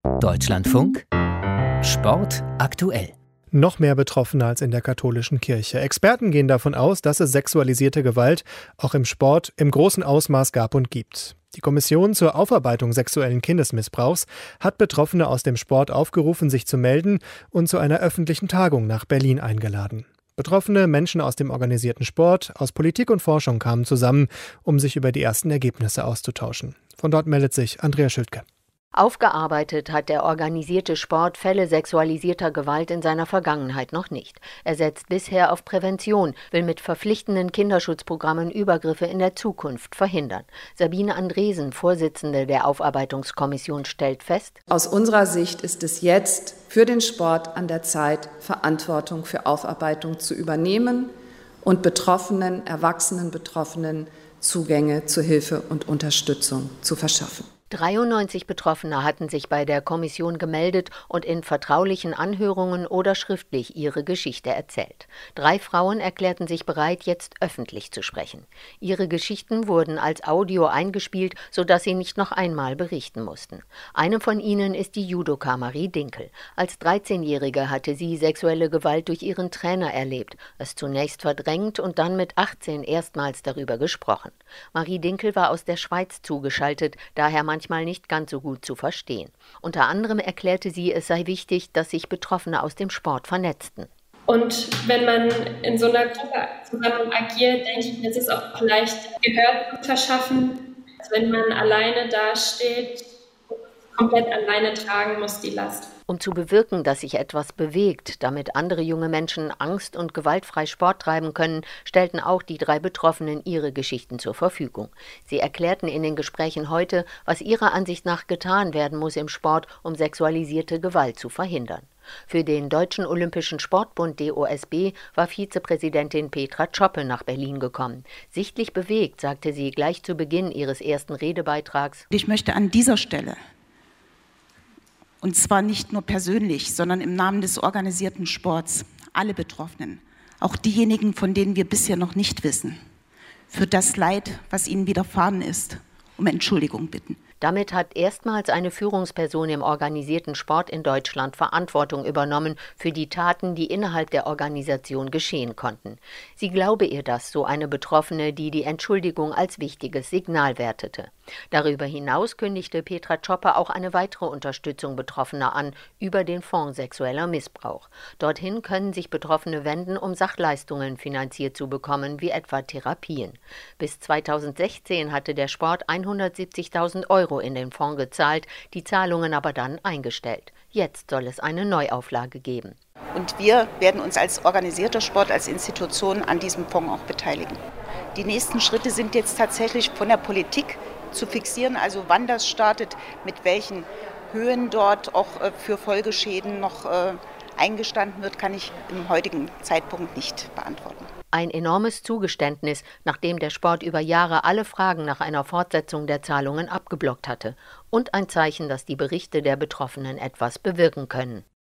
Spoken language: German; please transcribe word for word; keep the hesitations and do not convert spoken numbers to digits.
Deutschlandfunk Sport aktuell. Noch mehr Betroffene als in der katholischen Kirche. Experten gehen davon aus, dass es sexualisierte Gewalt auch im Sport im großen Ausmaß gab und gibt. Die Kommission zur Aufarbeitung sexuellen Kindesmissbrauchs hat Betroffene aus dem Sport aufgerufen, sich zu melden und zu einer öffentlichen Tagung nach Berlin eingeladen. Betroffene Menschen aus dem organisierten Sport, aus Politik und Forschung kamen zusammen, um sich über die ersten Ergebnisse auszutauschen. Von dort meldet sich Andrea Schildke. Aufgearbeitet hat der organisierte Sport Fälle sexualisierter Gewalt in seiner Vergangenheit noch nicht. Er setzt bisher auf Prävention, will mit verpflichtenden Kinderschutzprogrammen Übergriffe in der Zukunft verhindern. Sabine Andresen, Vorsitzende der Aufarbeitungskommission, stellt fest: Aus unserer Sicht ist es jetzt für den Sport an der Zeit, Verantwortung für Aufarbeitung zu übernehmen und Betroffenen, erwachsenen Betroffenen Zugänge zu Hilfe und Unterstützung zu verschaffen. dreiundneunzig Betroffene hatten sich bei der Kommission gemeldet und in vertraulichen Anhörungen oder schriftlich ihre Geschichte erzählt. Drei Frauen erklärten sich bereit, jetzt öffentlich zu sprechen. Ihre Geschichten wurden als Audio eingespielt, sodass sie nicht noch einmal berichten mussten. Eine von ihnen ist die Judoka Marie Dinkel. Als dreizehnjährige hatte sie sexuelle Gewalt durch ihren Trainer erlebt, es zunächst verdrängt und dann mit achtzehn erstmals darüber gesprochen. Marie Dinkel war aus der Schweiz zugeschaltet, daher man manchmal nicht ganz so gut zu verstehen. Unter anderem erklärte sie, es sei wichtig, dass sich Betroffene aus dem Sport vernetzten. Und wenn man in so einer Gruppe zusammen agiert, denke ich, ist es auch leicht, Gehör zu verschaffen, als wenn man alleine dasteht und komplett alleine tragen muss, die Last. Um zu bewirken, dass sich etwas bewegt, damit andere junge Menschen angst- und gewaltfrei Sport treiben können, stellten auch die drei Betroffenen ihre Geschichten zur Verfügung. Sie erklärten in den Gesprächen heute, was ihrer Ansicht nach getan werden muss im Sport, um sexualisierte Gewalt zu verhindern. Für den Deutschen Olympischen Sportbund D O S B war Vizepräsidentin Petra Zschöppe nach Berlin gekommen. Sichtlich bewegt, sagte sie gleich zu Beginn ihres ersten Redebeitrags: Ich möchte an dieser Stelle, und zwar nicht nur persönlich, sondern im Namen des organisierten Sports, alle Betroffenen, auch diejenigen, von denen wir bisher noch nicht wissen, für das Leid, was ihnen widerfahren ist, um Entschuldigung bitten. Damit hat erstmals eine Führungsperson im organisierten Sport in Deutschland Verantwortung übernommen für die Taten, die innerhalb der Organisation geschehen konnten. Sie glaube ihr das, so eine Betroffene, die die Entschuldigung als wichtiges Signal wertete. Darüber hinaus kündigte Petra Zschöppe auch eine weitere Unterstützung Betroffener an, über den Fonds Sexueller Missbrauch. Dorthin können sich Betroffene wenden, um Sachleistungen finanziert zu bekommen, wie etwa Therapien. Bis zweitausendsechzehn hatte der Sport hundertsiebzigtausend Euro in den Fonds gezahlt, die Zahlungen aber dann eingestellt. Jetzt soll es eine Neuauflage geben. Und wir werden uns als organisierter Sport, als Institution an diesem Fonds auch beteiligen. Die nächsten Schritte sind jetzt tatsächlich von der Politik zu fixieren, also wann das startet, mit welchen Höhen dort auch für Folgeschäden noch eingestanden wird, kann ich im heutigen Zeitpunkt nicht beantworten. Ein enormes Zugeständnis, nachdem der Sport über Jahre alle Fragen nach einer Fortsetzung der Zahlungen abgeblockt hatte. Und ein Zeichen, dass die Berichte der Betroffenen etwas bewirken können.